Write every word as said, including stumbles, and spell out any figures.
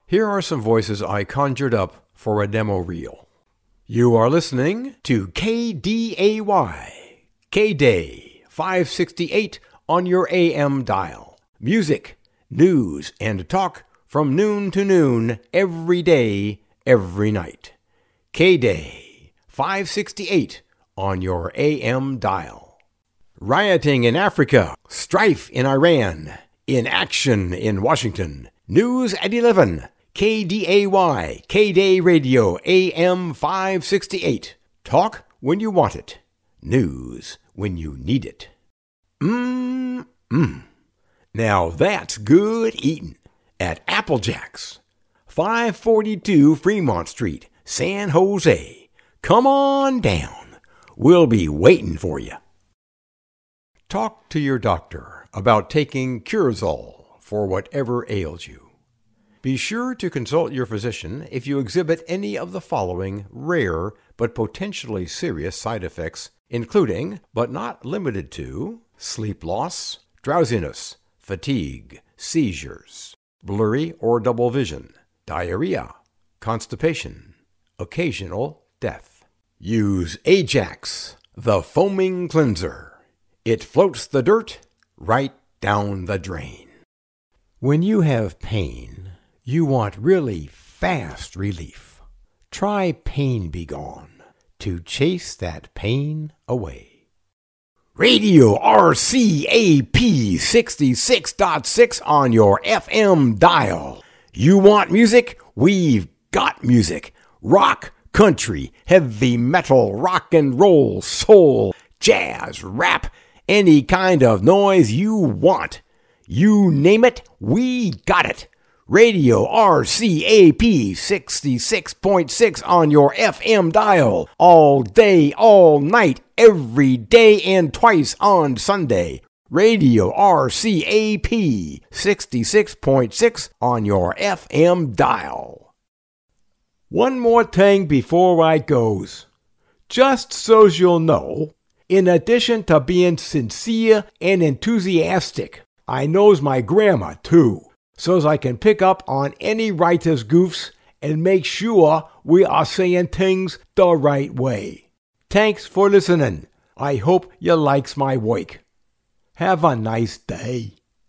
Here are some voices I conjured up for a demo reel. You are listening to K D A Y, K-Day, five sixty-eight on your A M dial. Music, news, and talk from noon to noon every day, every night. K-Day, five sixty-eight on your A M dial. Rioting in Africa, strife in Iran, in action in Washington. News at eleven. K D A Y, K-Day Radio, A M five sixty-eight. Talk when you want it. News when you need it. Mmm-mmm. Now that's good eatin' at Applejack's, five forty-two Fremont Street, San Jose. Come on down. We'll be waiting for you. Talk to your doctor about taking Curazole for whatever ails you. Be sure to consult your physician if you exhibit any of the following rare but potentially serious side effects, including, but not limited to, sleep loss, drowsiness, fatigue, seizures, blurry or double vision, diarrhea, constipation, occasional death. Use Ajax, the foaming cleanser. It floats the dirt right down the drain. When you have pain, you want really fast relief. Try Pain Be Gone to chase that pain away. Radio R C A P sixty-six point six on your F M dial. You want music? We've got music. Rock, country, heavy metal, rock and roll, soul, jazz, rap, any kind of noise you want. You name it, we got it. Radio R C A P sixty-six point six on your F M dial. All day, all night, every day, and twice on Sunday. Radio R C A P sixty-six point six on your F M dial. One more thing before I goes. Just so's you'll know, in addition to being sincere and enthusiastic, I knows my grammar too, so's I can pick up on any writer's goofs and make sure we are saying things the right way. Thanks for listening. I hope you likes my work. Have a nice day.